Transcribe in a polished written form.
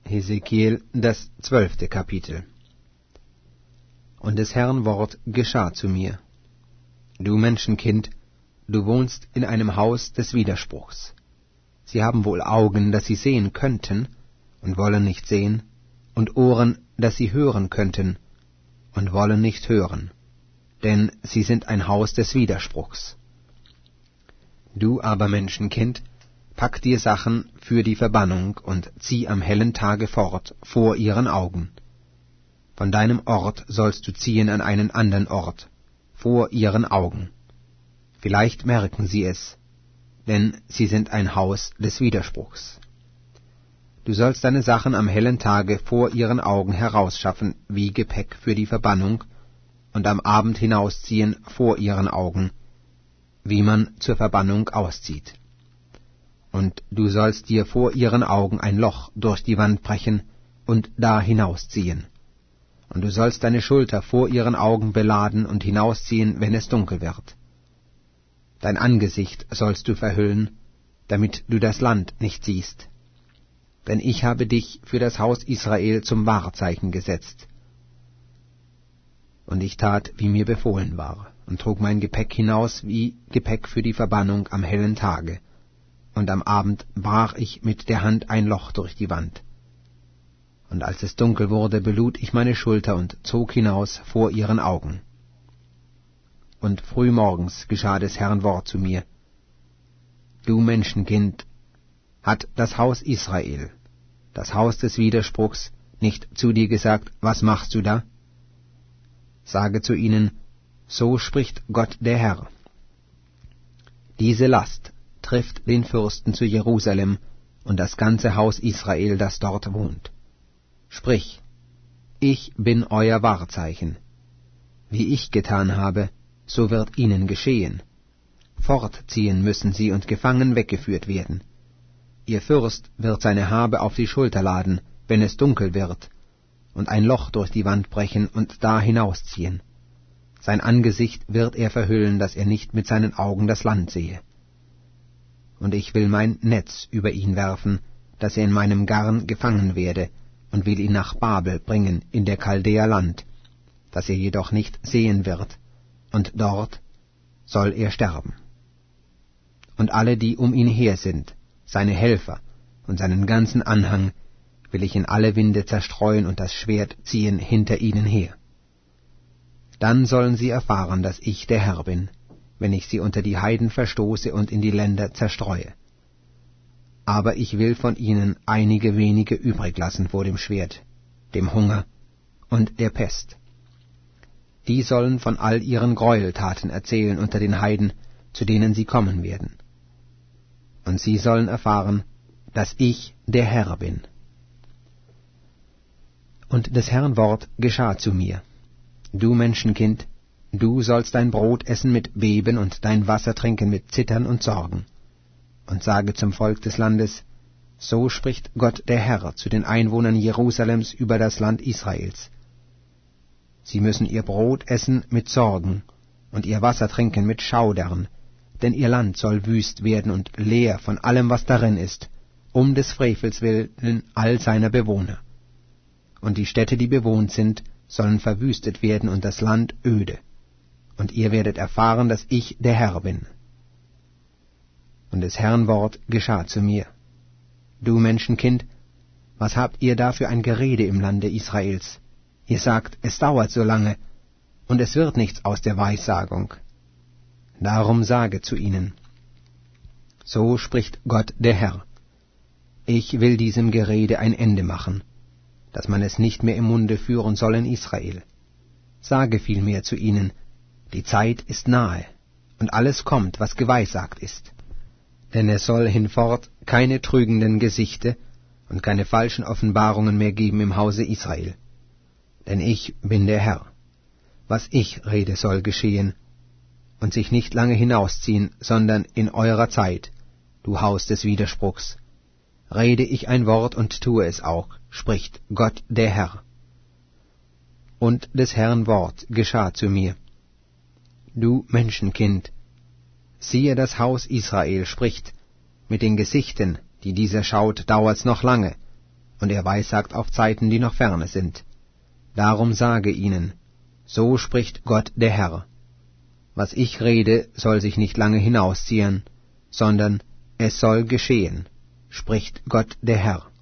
Hesekiel, das 12. Kapitel. Und des Herrn Wort geschah zu mir: Du Menschenkind, du wohnst in einem Haus des Widerspruchs. Sie haben wohl Augen, dass sie sehen könnten, und wollen nicht sehen, und Ohren, dass sie hören könnten, und wollen nicht hören, denn sie sind ein Haus des Widerspruchs. Du aber, Menschenkind, pack dir Sachen für die Verbannung und zieh am hellen Tage fort vor ihren Augen. Von deinem Ort sollst du ziehen an einen andern Ort, vor ihren Augen. Vielleicht merken sie es, denn sie sind ein Haus des Widerspruchs. Du sollst deine Sachen am hellen Tage vor ihren Augen herausschaffen wie Gepäck für die Verbannung und am Abend hinausziehen vor ihren Augen, wie man zur Verbannung auszieht. Und du sollst dir vor ihren Augen ein Loch durch die Wand brechen und da hinausziehen. Und du sollst deine Schulter vor ihren Augen beladen und hinausziehen, wenn es dunkel wird. Dein Angesicht sollst du verhüllen, damit du das Land nicht siehst. Denn ich habe dich für das Haus Israel zum Wahrzeichen gesetzt. Und ich tat, wie mir befohlen war, und trug mein Gepäck hinaus wie Gepäck für die Verbannung am hellen Tage. Und am Abend brach ich mit der Hand ein Loch durch die Wand. Und als es dunkel wurde, belud ich meine Schulter und zog hinaus vor ihren Augen. Und frühmorgens geschah des Herrn Wort zu mir: Du Menschenkind, hat das Haus Israel, das Haus des Widerspruchs, nicht zu dir gesagt, was machst du da? Sage zu ihnen, so spricht Gott der Herr. Diese Last trifft den Fürsten zu Jerusalem und das ganze Haus Israel, das dort wohnt. Sprich, ich bin euer Wahrzeichen. Wie ich getan habe, so wird ihnen geschehen. Fortziehen müssen sie und gefangen weggeführt werden. Ihr Fürst wird seine Habe auf die Schulter laden, wenn es dunkel wird, und ein Loch durch die Wand brechen und da hinausziehen. Sein Angesicht wird er verhüllen, dass er nicht mit seinen Augen das Land sehe. Und ich will mein Netz über ihn werfen, dass er in meinem Garn gefangen werde, und will ihn nach Babel bringen, in der Chaldäer Land, das er jedoch nicht sehen wird, und dort soll er sterben. Und alle, die um ihn her sind, seine Helfer und seinen ganzen Anhang, will ich in alle Winde zerstreuen und das Schwert ziehen hinter ihnen her. Dann sollen sie erfahren, dass ich der Herr bin, wenn ich sie unter die Heiden verstoße und in die Länder zerstreue. Aber ich will von ihnen einige wenige übrig lassen vor dem Schwert, dem Hunger und der Pest. Die sollen von all ihren Gräueltaten erzählen unter den Heiden, zu denen sie kommen werden. Und sie sollen erfahren, dass ich der Herr bin. Und des Herrn Wort geschah zu mir: Du Menschenkind, du sollst dein Brot essen mit Beben und dein Wasser trinken mit Zittern und Sorgen. Und sage zum Volk des Landes, so spricht Gott der Herr zu den Einwohnern Jerusalems über das Land Israels. Sie müssen ihr Brot essen mit Sorgen und ihr Wasser trinken mit Schaudern, denn ihr Land soll wüst werden und leer von allem, was darin ist, um des Frevels willen all seiner Bewohner. Und die Städte, die bewohnt sind, sollen verwüstet werden und das Land öde. Und ihr werdet erfahren, dass ich der Herr bin. Und des Herrn Wort geschah zu mir: Du Menschenkind, was habt ihr da für ein Gerede im Lande Israels? Ihr sagt, es dauert so lange, und es wird nichts aus der Weissagung. Darum sage zu ihnen: So spricht Gott der Herr: Ich will diesem Gerede ein Ende machen, dass man es nicht mehr im Munde führen soll in Israel. Sage vielmehr zu ihnen: Die Zeit ist nahe, und alles kommt, was geweissagt ist. Denn es soll hinfort keine trügenden Gesichte und keine falschen Offenbarungen mehr geben im Hause Israel. Denn ich bin der Herr. Was ich rede, soll geschehen, und sich nicht lange hinausziehen, sondern in eurer Zeit, du Haus des Widerspruchs. Rede ich ein Wort und tue es auch, spricht Gott der Herr. Und des Herrn Wort geschah zu mir: Du Menschenkind, siehe, das Haus Israel spricht, mit den Gesichten, die dieser schaut, dauert's noch lange, und er weissagt auf Zeiten, die noch ferne sind. Darum sage ihnen, so spricht Gott der Herr. Was ich rede, soll sich nicht lange hinausziehen, sondern es soll geschehen, spricht Gott der Herr.